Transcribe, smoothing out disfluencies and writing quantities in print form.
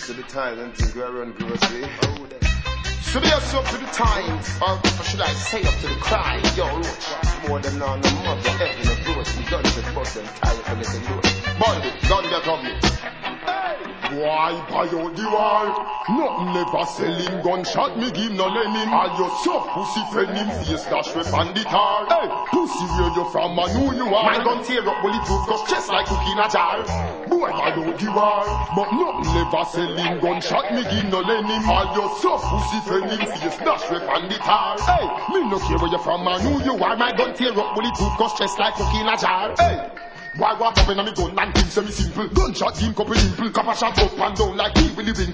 to the times and think we run grocery. So be us up to the times, or should I say up to the crime? Yo, roach, more than on the mother, heaven of roach, we guns and bust and carry for little load. Bandit, gun get on me. Why buy out the war? Nothing never selling gunshot, me give no Lenin. All your soft pussy friend him face dash with bandit tar. Hey, pussy where you from and who you are? My gun tear up bulletproof cause chest like cookie in a jar. Boy buy out the war, but nothing never selling gunshot, me give no Lenin. All your soft pussy friend him face dash with bandit tar. Hey, me no care where you from and who you are. My gun tear up bulletproof cause chest like cookie in a jar. Hey. Why what up in a me gun and things semi simple. Gunshot team couple dimple. Copper shot up and down like we will live in.